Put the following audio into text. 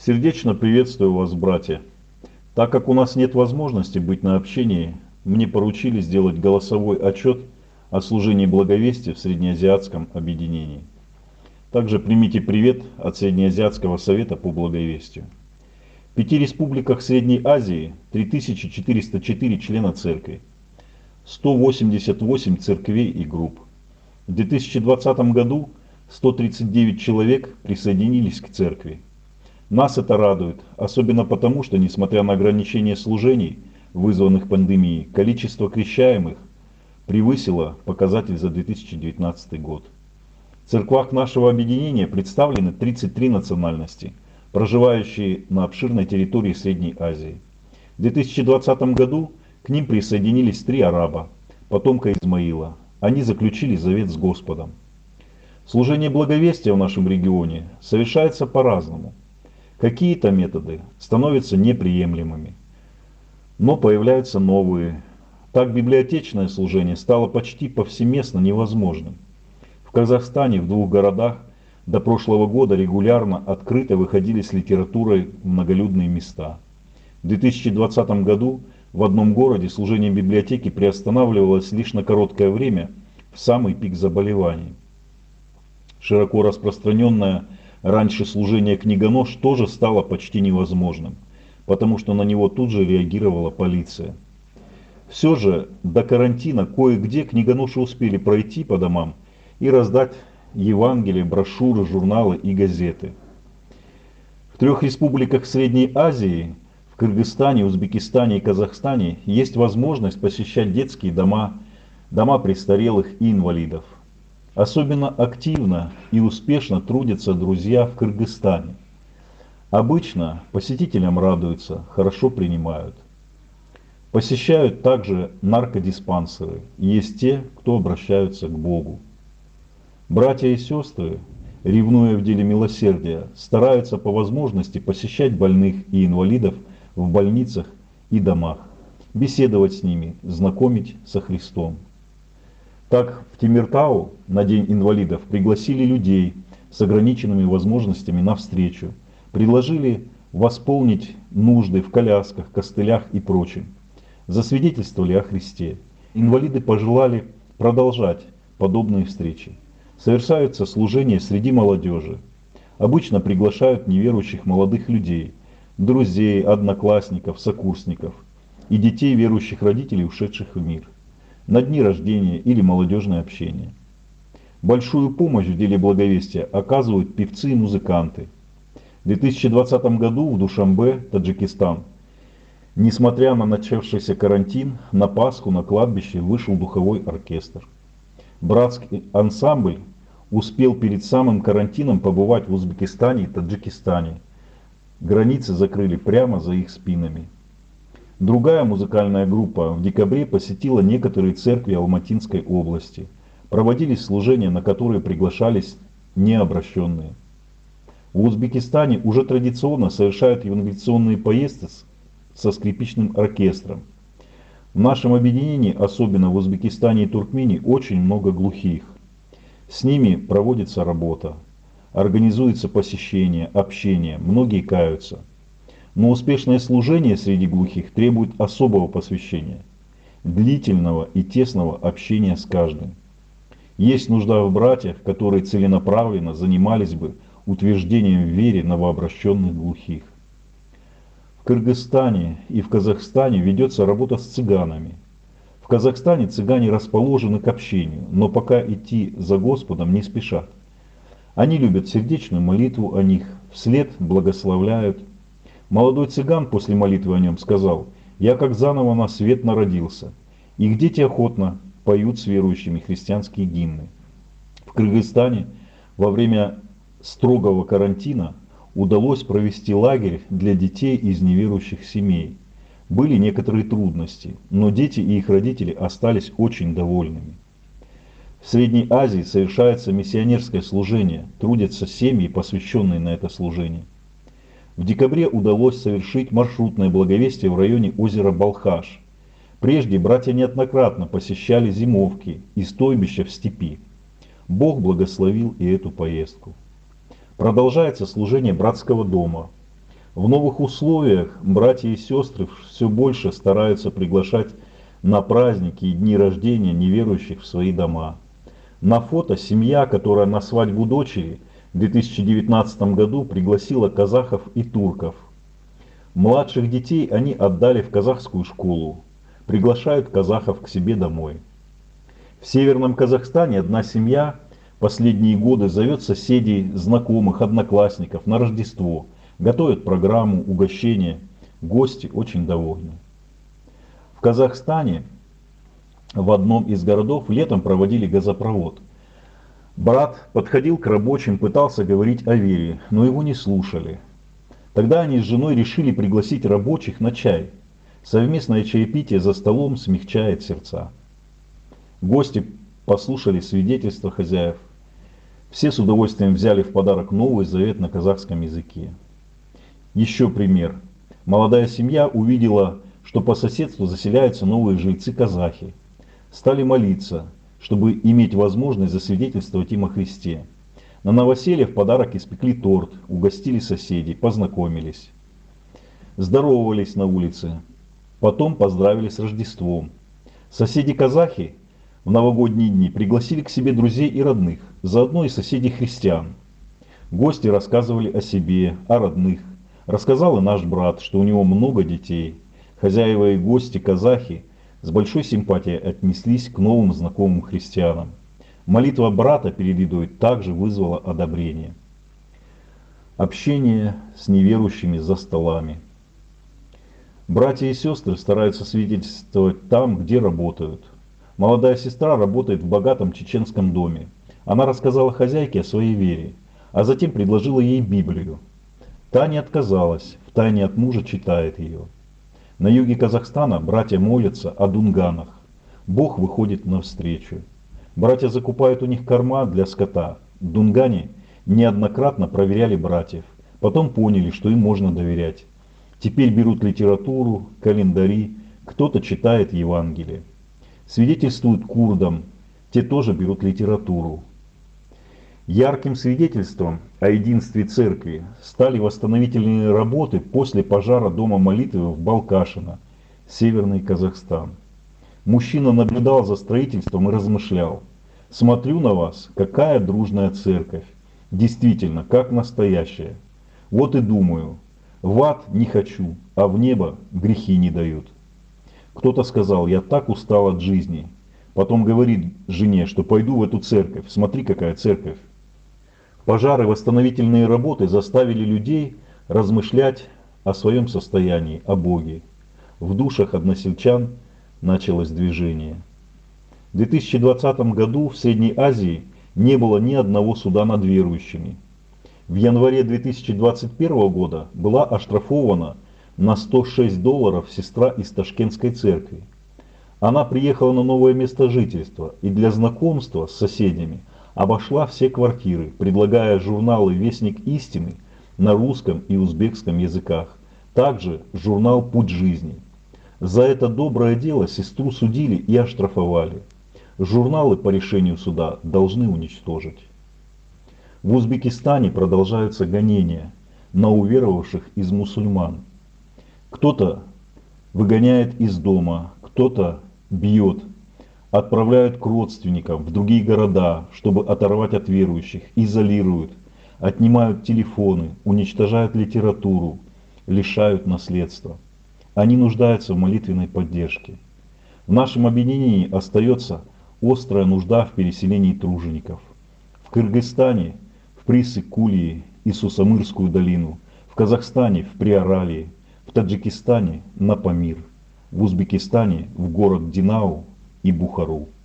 Сердечно приветствую вас, братья. Так как у нас нет возможности быть на общении, мне поручили сделать голосовой отчет о служении благовестия в Среднеазиатском объединении. Также примите привет от Среднеазиатского совета по благовестию. В 5 республиках Средней Азии 3404 члена церкви, 188 церквей и групп. В 2020 году 139 человек присоединились к церкви. Нас это радует, особенно потому, что, несмотря на ограничения служений, вызванных пандемией, количество крещаемых превысило показатель за 2019 год. В церквах нашего объединения представлены 33 национальности, проживающие на обширной территории Средней Азии. В 2020 году к ним присоединились 3 араба, потомка Измаила. Они заключили завет с Господом. Служение благовестия в нашем регионе совершается по-разному. Какие-то методы становятся неприемлемыми, но появляются новые. Так библиотечное служение стало почти повсеместно невозможным. В Казахстане в 2 городах до прошлого года регулярно открыто выходили с литературой в многолюдные места. В 2020 году в одном городе служение библиотеки приостанавливалось лишь на короткое время в самый пик заболеваний. Широко распространенное раньше служение книгонож тоже стало почти невозможным, потому что на него тут же реагировала полиция. Все же до карантина кое-где книгоноши успели пройти по домам и раздать Евангелие, брошюры, журналы и газеты. В 3 республиках Средней Азии, в Кыргызстане, Узбекистане и Казахстане, есть возможность посещать детские дома, дома престарелых и инвалидов. Особенно активно и успешно трудятся друзья в Кыргызстане. Обычно посетителям радуются, хорошо принимают. Посещают также наркодиспансеры. Есть те, кто обращаются к Богу. Братья и сестры, ревнуя в деле милосердия, стараются по возможности посещать больных и инвалидов в больницах и домах, беседовать с ними, знакомить со Христом. Так, в Темиртау на День инвалидов пригласили людей с ограниченными возможностями на встречу, предложили восполнить нужды в колясках, костылях и прочем. Засвидетельствовали о Христе. Инвалиды пожелали продолжать подобные встречи. Совершаются служения среди молодежи. Обычно приглашают неверующих молодых людей, друзей, одноклассников, сокурсников и детей верующих родителей, ушедших в мир, на дни рождения или молодежное общение. Большую помощь в деле благовестия оказывают певцы и музыканты. В 2020 году в Душанбе, Таджикистан, несмотря на начавшийся карантин, на Пасху на кладбище вышел духовой оркестр. Братский ансамбль успел перед самым карантином побывать в Узбекистане и Таджикистане. Границы закрыли прямо за их спинами. Другая музыкальная группа в декабре посетила некоторые церкви Алматинской области. Проводились служения, на которые приглашались необращенные. В Узбекистане уже традиционно совершают евангелиционные поездки со скрипичным оркестром. В нашем объединении, особенно в Узбекистане и Туркмении, очень много глухих. С ними проводится работа, организуется посещение, общение, многие каются. Но успешное служение среди глухих требует особого посвящения, длительного и тесного общения с каждым. Есть нужда в братьях, которые целенаправленно занимались бы утверждением в вере новообращенных глухих. В Кыргызстане и в Казахстане ведется работа с цыганами. В Казахстане цыгане расположены к общению, но пока идти за Господом не спешат. Они любят сердечную молитву о них, вслед благословляют. Молодой цыган после молитвы о нем сказал: «Я как заново на свет народился». Их дети охотно поют с верующими христианские гимны. В Кыргызстане во время строгого карантина удалось провести лагерь для детей из неверующих семей. Были некоторые трудности, но дети и их родители остались очень довольными. В Средней Азии совершается миссионерское служение, трудятся семьи, посвященные на это служение. В декабре удалось совершить маршрутное благовестие в районе озера Балхаш. Прежде братья неоднократно посещали зимовки и стойбища в степи. Бог благословил и эту поездку. Продолжается служение братского дома. В новых условиях братья и сестры все больше стараются приглашать на праздники и дни рождения неверующих в свои дома. На фото семья, которая на свадьбу дочери в 2019 году пригласила казахов и турков. Младших детей они отдали в казахскую школу, приглашают казахов к себе домой. В Северном Казахстане одна семья последние годы зовет соседей, знакомых, одноклассников на Рождество, готовят программу, угощения, гости очень довольны. В Казахстане в одном из городов летом проводили газопровод. Брат подходил к рабочим, пытался говорить о вере, но его не слушали. Тогда они с женой решили пригласить рабочих на чай. Совместное чаепитие за столом смягчает сердца. Гости послушали свидетельства хозяев. Все с удовольствием взяли в подарок Новый Завет на казахском языке. Еще пример. Молодая семья увидела, что по соседству заселяются новые жильцы-казахи. Стали молиться, чтобы иметь возможность засвидетельствовать им о Христе. На новоселье в подарок испекли торт, угостили соседей, познакомились. Здоровались на улице, потом поздравили с Рождеством. Соседи-казахи в новогодние дни пригласили к себе друзей и родных, заодно и соседей христиан. Гости рассказывали о себе, о родных. Рассказал и наш брат, что у него много детей. Хозяева и гости казахи с большой симпатией отнеслись к новым знакомым христианам. Молитва брата перед едой также вызвала одобрение. Общение с неверующими за столами. Братья и сестры стараются свидетельствовать там, где работают. Молодая сестра работает в богатом чеченском доме. Она рассказала хозяйке о своей вере, а затем предложила ей Библию. Та не отказалась, втайне от мужа читает ее. На юге Казахстана братья молятся о дунганах. Бог выходит навстречу. Братья закупают у них корма для скота. Дунгане неоднократно проверяли братьев. Потом поняли, что им можно доверять. Теперь берут литературу, календари, кто-то читает Евангелие. Свидетельствуют курдам, те тоже берут литературу. Ярким свидетельством о единстве церкви стали восстановительные работы после пожара дома молитвы в Балкашино, Северный Казахстан. Мужчина наблюдал за строительством и размышлял. Смотрю на вас, какая дружная церковь. Действительно, как настоящая. Вот и думаю, в ад не хочу, а в небо грехи не дают. Кто-то сказал, я так устал от жизни. Потом говорит жене, что пойду в эту церковь. Смотри, какая церковь. Пожары, восстановительные работы заставили людей размышлять о своем состоянии, о Боге. В душах односельчан началось движение. В 2020 году в Средней Азии не было ни одного суда над верующими. В январе 2021 года была оштрафована на $106 сестра из Ташкентской церкви. Она приехала на новое место жительства и для знакомства с соседями обошла все квартиры, предлагая журналы «Вестник истины» на русском и узбекском языках, также журнал «Путь жизни». За это доброе дело сестру судили и оштрафовали. Журналы по решению суда должны уничтожить. В Узбекистане продолжаются гонения на уверовавших из мусульман. Кто-то выгоняет из дома, кто-то бьет, отправляют к родственникам в другие города, чтобы оторвать от верующих, изолируют, отнимают телефоны, уничтожают литературу, лишают наследства. Они нуждаются в молитвенной поддержке. В нашем объединении остается острая нужда в переселении тружеников. В Кыргызстане, в Присык-Кульи и Сусамырскую долину, в Казахстане, в Приоралии, в Таджикистане, на Памир, в Узбекистане, в город Динау и Бухару.